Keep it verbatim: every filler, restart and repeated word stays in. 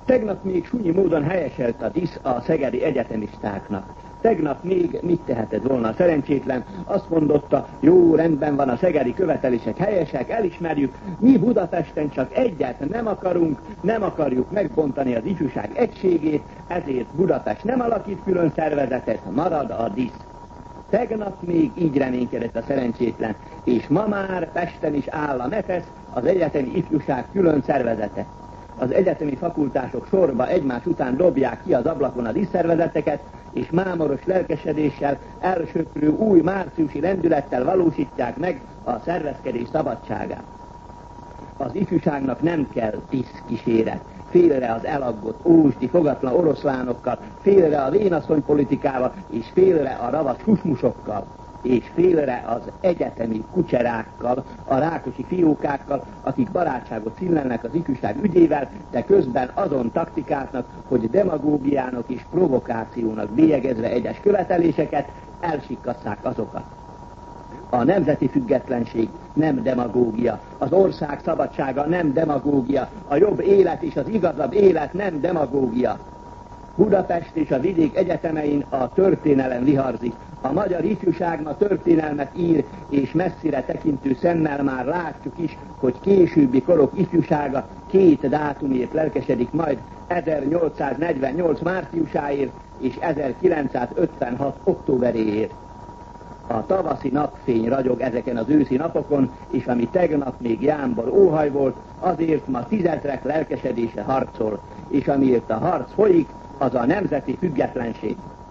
Tegnap még sunyi módon helyeselt a disz a szegedi egyetemistáknak. Tegnap még mit tehetett volna a szerencsétlen? Azt mondotta, jó, rendben van, a szegedi követelések helyesek, elismerjük, mi Budapesten csak egyet nem akarunk, nem akarjuk megbontani az ifjúság egységét, ezért Budapest nem alakít külön szervezetet, marad a disz. Tegnap még így reménykedett a szerencsétlen, és ma már Pesten is áll a MEFESZ, az egyetemi ifjúság külön szervezete. Az egyetemi fakultások sorba egymás után dobják ki az ablakon a diszszervezeteket, és mámoros lelkesedéssel, elsöprő új márciusi lendülettel valósítják meg a szervezkedés szabadságát. Az ifjúságnak nem kell diszkíséret, félre az elaggott ósdi fogatlan oroszlánokkal, félre a vénasszony politikával, és félre a ravasz husmusokkal, és félre az egyetemi kucserákkal, a rákosi fiókákkal, akik barátságot színlelnek az ifjúság ügyével, de közben azon taktikáznak, hogy demagógiának és provokációnak bélyegezve egyes követeléseket, elsikkasszák azokat. A nemzeti függetlenség nem demagógia, az ország szabadsága nem demagógia, a jobb élet és az igazabb élet nem demagógia. Budapest és a vidék egyetemein a történelem viharzik. A magyar ifjúság ma történelmet ír, és messzire tekintő szemmel már látjuk is, hogy későbbi korok ifjúsága két dátumért lelkesedik majd, ezernyolcszáznegyvennyolc márciusáért és ezerkilencszázötvenhat októberéért. A tavaszi napfény ragyog ezeken az őszi napokon, és ami tegnap még jámbor óhaj volt, azért ma tízezrek lelkesedése harcol, és amiért a harc folyik, az a nemzeti függetlenség.